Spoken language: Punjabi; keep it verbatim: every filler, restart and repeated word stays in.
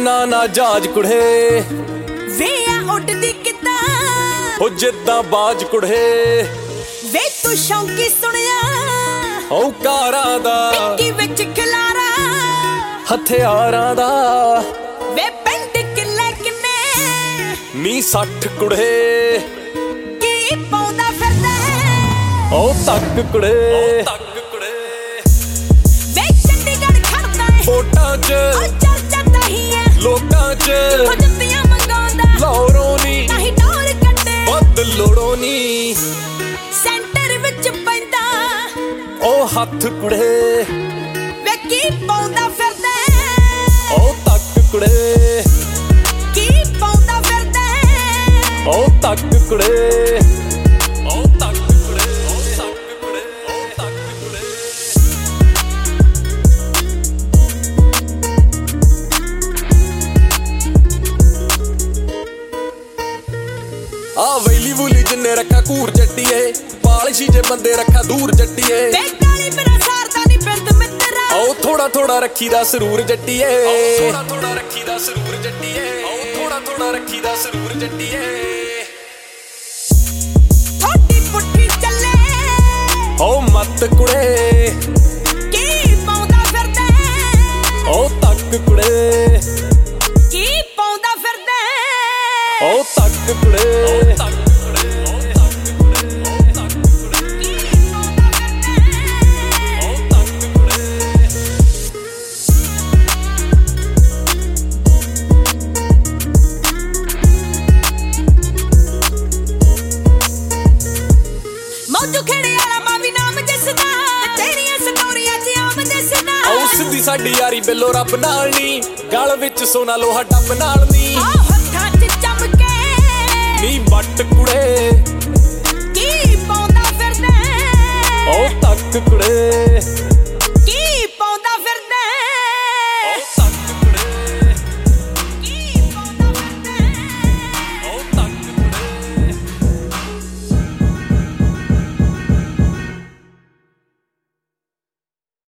ਨਾ ਨਾ ਜਾਜ ਕੁੜੇ ਵੇ ਆ ਉੱਡਦੀ ਕਿੱਦਾਂ ਹੋ ਜਿੱਦਾਂ ਬਾਜ ਕੁੜੇ ਵੇ ਤੂੰ ਸ਼ੌਂਕੀ ਸੁਣਿਆ ਔਕਾਰਾਂ ਦਾ ਟਿੱਕੀ ਵਿੱਚ ਖਿਲਾਰਾ ਹਥਿਆਰਾਂ ਦਾ ਵੇ ਪਿੰਡ ਕਿੱਲੇ ਕਿੰਨੇ ਨੀ ਸੱਠ ਕੁੜੇ ਕੀ ਪਾਉਂਦਾ ਫਿਰਦਾ ਓ ਤੱਕ ਕੁੜੇ ਤੱਕ ਕੁੜੇ ਵੇ ਚੰਡੀਗੜ੍ਹ ਖੜਦਾ ਏ ਵੋਟਾਂ ਚ ਓ ਚੱਲ ਜਾਂਦਾ ਹੀ ਏ ਲੋਕਾਂ ਚ ਹੋ ਜੁੱਤੀਆਂ ਮੰਗਾਉਂਦਾ ਲੋੜੋਂ ਨੀ ਨਹੀਂ ਡੋਰ ਕੱਢੇ ਵੱਧ ਲੋੜੋਂ ਨੀ ਸੈਂਟਰ ਵਿੱਚ ਪੈਂਦਾ ਓ ਹੱਥ ਕੁੜੇ ਵੇ ਕੀ ਪਾਉਂਦਾ ਫਿਰਦਾ ਓ ਤੱਕ ਕੁੜੇ ਕੀ ਪਾਉਂਦਾ ਫਿਰਦਾ ਓ ਤੱਕ ਕੁੜੇ ਓ ਤੱਕ ਕੁੜੇ ਓ ਤੱਕ ਕੁੜੇ ਓ ਤੱਕ ਕੁੜੇ ਆ ਵੈਲੀ ਵੂਲੀ ਜਿੰਨੇ ਰੱਖਾ ਘੂਰ ਜੱਟੀਏ ਪਾਲਿਸ਼ੀ ਜੇ ਬੰਦੇ ਰੱਖਾ ਦੂਰ ਜੱਟੀਏ ਵੇ ਕਾਲੀ ਮੇਰਾ ਸਾਰਦਾ ਨੀ ਬਿੰਦ ਮਿੱਤਰਾ ਓ ਥੋੜਾ ਥੋੜਾ ਰੱਖੀ ਦਾ ਸਰੂਰ ਜੱਟੀਏ ਥੋੜਾ ਥੋੜਾ ਰੱਖੀ ਦਾ ਸਰੂਰ ਜੱਟੀਏ ਓ ਥੋੜਾ ਥੋੜਾ ਰੱਖੀ ਦਾ ਸਰੂਰ ਜੱਟੀਏ ਥੋੜੀ ਪੁੱਠੀ ਚੱਲੇ ਓ ਮੱਤ ਕੁੜੇ ਕੀ ਪਾਉਂਦਾ ਫਿਰਦਾ ਓ ਤੱਕ ਕੁੜੇ ਕੀ ਪਾਉਂਦਾ ਫਿਰਦਾ ਓ ਤੱਕ ਕੁੜੇ ਓ ਤੱਕ ਕੁੜੇ ਓ ਤੱਕ ਕੁੜੇ ਓ ਤੱਕ ਕੁੜੇ ਕੀ ਪਾਉਂਦਾ ਫਿਰਦਾ ਓ ਤੱਕ ਕੁੜੇ ਮੌਜੂ ਖੇੜੇ ਵਾਲਾ ਮਾਂ ਵੀ ਨਾਮ ਜਸਦਾ ਤੇਰੀਆਂ ਸਟੋਰੀਆਂ ਚ ਆਮ ਜਸਦਾ ਉਸ ਦੀ ਸਾਡੀ ਯਾਰੀ ਬਿੱਲੋ ਰੱਬ ਨਾਲ ਨੀ ਗਲ ਵਿੱਚ ਸੋਨਾ ਲੋਹਾ ਡੱਬ ਨਾਲ ਨੀ ਆ ਹੱਥਾਂ ਚ ਚਮਕੇ ਨੀ ਬੱਟ ਕੁੜੇ ਕੀ ਪਾਉਂਦਾ ਫਿਰਦਾ ਓ ਤੱਕ ਕੁੜੇ